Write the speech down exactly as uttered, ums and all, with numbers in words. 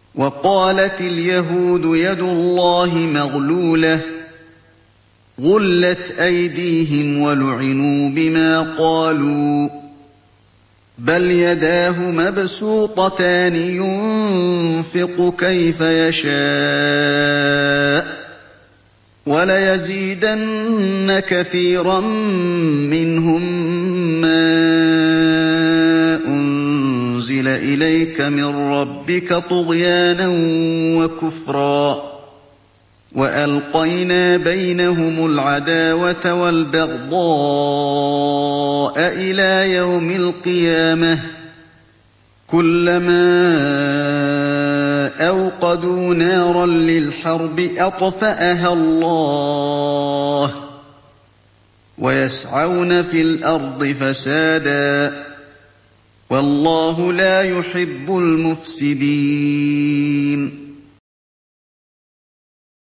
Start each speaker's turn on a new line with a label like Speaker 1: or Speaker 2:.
Speaker 1: وَقَالَتِ الْيَهُودُ يَدُ اللَّهِ مَغْلُولَةٌ غُلَّتْ أَيْدِيهِمْ وَلُعِنُوا بِمَا قَالُوا ۘ بَلْ يَدَاهُ مَبْسُوطَتَانِ يُنفِقُ كَيْفَ يَشَاءُ ۚ وَلَيَزِيدَنَّ كَثِيرًا مِّنْهُم مَّا أُنزِلَ إِلَيْكَ مِن رَّبِّكَ طُغْيَانًا وَكُفْرًا ۖ وَأَلْقَيْنَا بَيْنَهُمُ الْعَدَاوَةَ وَالْبَغْضَاءَ إِلَىٰ يَوْمِ الْقِيَامَةِ ۚ كُلَّمَا أَوْقَدُوا نَارًا لِّلْحَرْبِ أَطْفَأَهَا اللَّهُ ۚ وَيَسْعَوْنَ فِي الْأَرْضِ فَسَادًا ۚ وَاللَّهُ لَا يُحِبُّ الْمُفْسِدِينَ